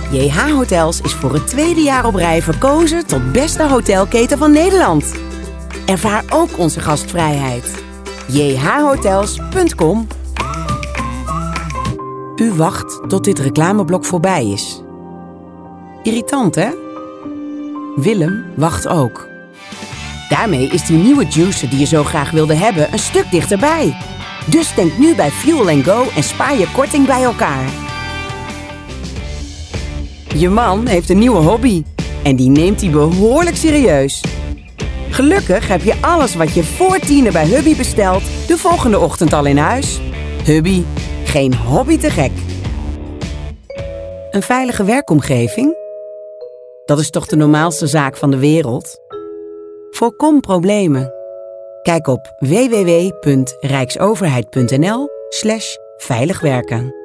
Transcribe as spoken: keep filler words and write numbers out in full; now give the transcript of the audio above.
J H Hotels is voor het tweede jaar op rij verkozen tot beste hotelketen van Nederland. Ervaar ook onze gastvrijheid. j h hotels punt com. U wacht tot dit reclameblok voorbij is. Irritant, hè? Willem wacht ook. Daarmee is die nieuwe juicer die je zo graag wilde hebben een stuk dichterbij. Dus denk nu bij Fuel and Go en spaar je korting bij elkaar. Je man heeft een nieuwe hobby en die neemt hij behoorlijk serieus. Gelukkig heb je alles wat je voor tienen bij Hubby bestelt de volgende ochtend al in huis. Hubby, geen hobby te gek. Een veilige werkomgeving? Dat is toch de normaalste zaak van de wereld? Voorkom problemen. Kijk op w w w punt rijksoverheid punt n l slash veilig werken.